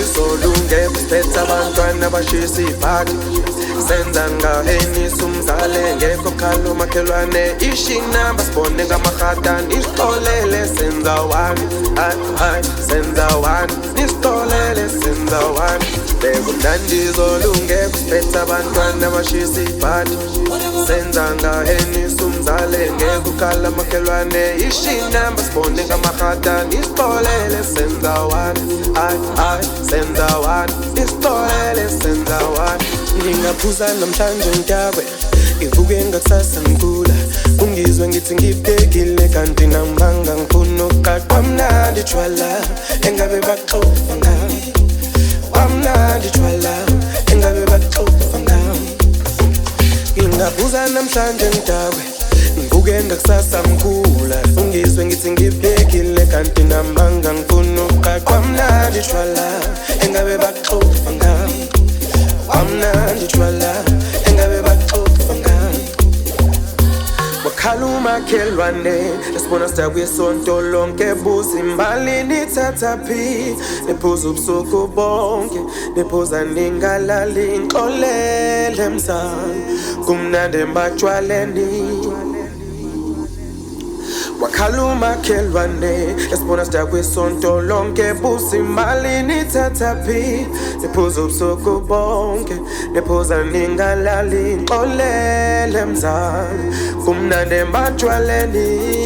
solunge siphethe abantwana abashisa ibhadi senza ngahenisa umzale ngekho khalo makhelwane ishinamba sibone ngamahadani isixolele senza wani senza wani isixolele senza wani bekunandi zolunge siphethe abantwana abashisa ibhadi senza ngahenisa umzale ngekho khalo makhelwane ishinamba sibone ngamahadani isixolele senza wani senza wani isixolele senza wani ngingaphuza namhlanje ntakwe ngivuke ngakusasa ngikula ungizwe ngithi ngibhekile kanti nambanga ngifuna ukuqaqwa mnandi jwala engabe baxoxa ngami wamnandi jwala engabe baxoxa ngami ngingaphuza namhlanje ntakwe ngivuke ngakusasa ngikula ungizwe ngithi ngibhekile kanti nambanga ngifuna ukuqaqwa mnandi jwala engabe baxoxa ngami wamnandi jwala engabe baxoxa ngami wakhala umakhelwane esibona sidakuye isonto lonke buza imbali nithathaphi nephuza ubusuku bonke nephuza ningalali ngixolele mzala kumnandi embatshwaleni wakhala umakhelwane esibona sidakuye isonto lonke buza imali nithathaphi nephuza ubusuku bonke nephuza ningalali ngixolele mzala kumnandi embatshwaleni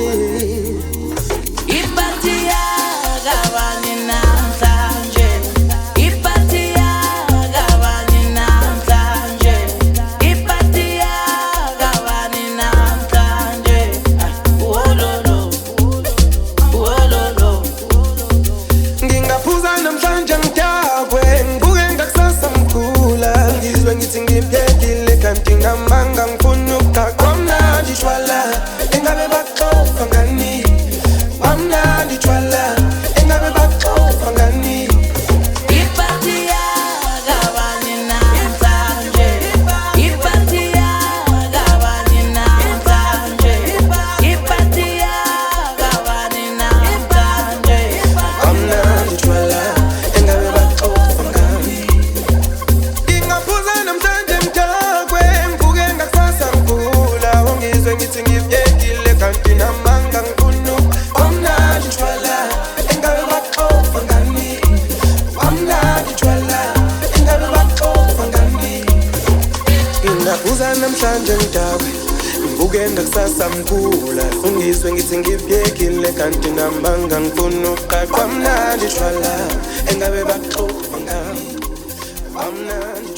iphathi yakabani namhlanje iphathi yakabani namhlanje iphathi yakabani namhlanje wololo wololo ngingaphuza namhlanje ngidakwe ngibuke ngakusasa mkhula ngizwe ngithi ngiphelile kanti ngamanga ngifuna ukuqaqwa mnandi jwala engabe baxoxa ngani wamnandi jwala engabe baxoxa ngani iphathi yakabani namhlanje iphathi yakabani namhlanje iphathi yakabani namhlanje wamnandi jwala engabe baxoxa ngani ngingaphuza namhlanje mntakwe ngivuke ngakusasa ngigula ungizwe ngithi ngibhekile kanti namanga ngifuna wamnandi jwala engabe baxoxa ngani wamnandi jwala engabe baxoxa ngani ngingaphuza namhlanje mntakwe ngivuke ngakusasa ngigula ungizwe ngithi ngibhekile kanti namanga ngifuna ukuqaqwa mnandi jwala engabe baxoxa ngani wamnandi